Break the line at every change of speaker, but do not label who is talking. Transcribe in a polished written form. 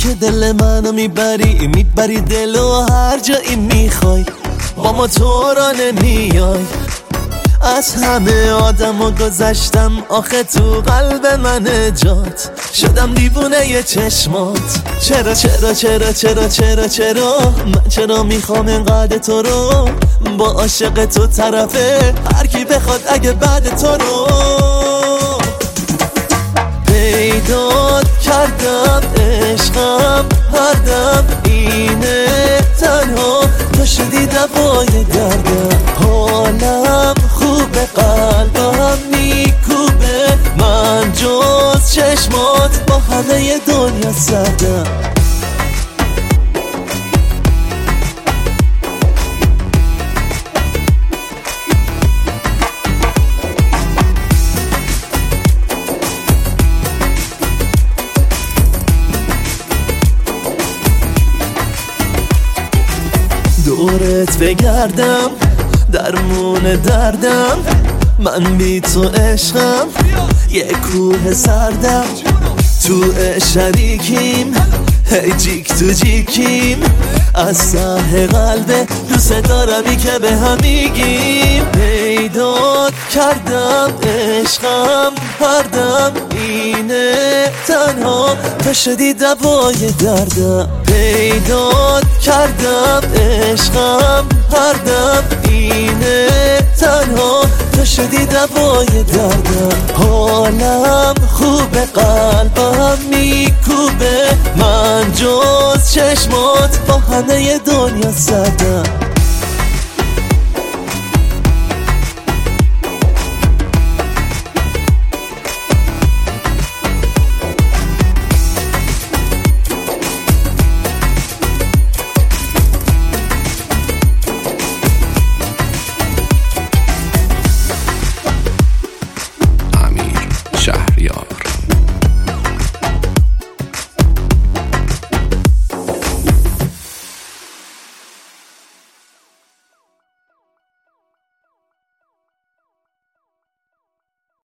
که دل منو میبری دلو هر جایی میخوای، با ما تو را نمیای. از همه آدمو گذشتم، آخه تو قلب من جات شدم دیوونه ی چشمات. چرا چرا چرا چرا چرا چرا من چرا میخوام انقدر تو رو، با عاشق تو طرفه هر کی بخواد اگه بعد تو رو. پیدات کردم عشقم هر دم اینه، تنها تو شدی دوای دردم. حالم خوبه قلبم میکوبه، من جز چشمات با همه دنیا سردم. دورت بگردم درمون دردم، من بی تو عشقم یه کوه سردم. تو شریکیم هی جیک تو جیکیم، از ته قلبه دوست دارمی که به هم میگیم. پیدات کردم عشقم هر دم اینه، تنها تو شدی دوای دردم. پیدات کردم عشقم هر دم اینه، تنها تو شدی دوای دردم. حالم خوبه قلبم میکوبه، من جز چشمات با همه دنیا سردم.